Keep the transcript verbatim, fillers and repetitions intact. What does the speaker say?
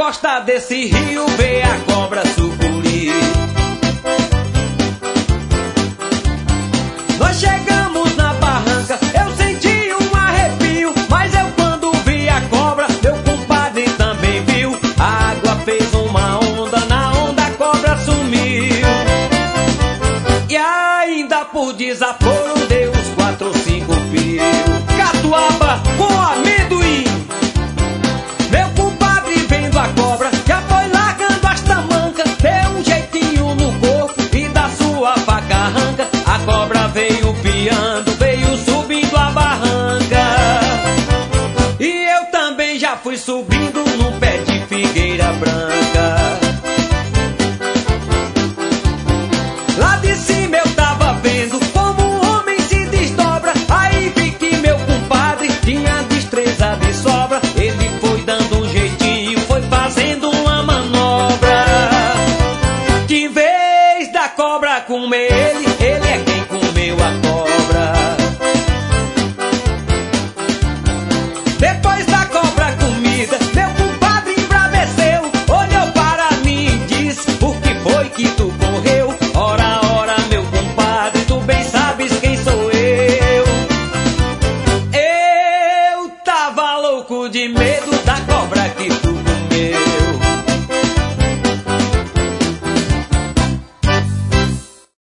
costa desse rio vê a cobra sucuri. Nós chegamos na barranca, eu senti um arrepio, mas eu quando vi a cobra, meu compadre também viu. A água fez uma onda, na onda a cobra sumiu. E ainda por desaforo deu uns quatro ou cinco fios. Catuaba com amendoim. Meu compadre vendo a cobra, já foi largando as tamancas, deu um jeitinho no corpo e da sua faca arranca. A cobra veio piando, veio subindo a barranca. E eu também já fui subindo num pé de figueira branca. Lá de cima eu tava vendo como um homem se desdobra. Aí vi que meu compadre tinha destreza de sobra. Ele foi dando um jeitinho, foi fazendo uma manobra. Que em vez da cobra comer ele, ele é quem comeu a cobra. Depois da cobra comida, meu compadre embraveceu, olhou para mim e disse: o que foi que tu correu? Ora, ora, meu compadre, tu bem sabes quem sou eu. Eu tava louco de medo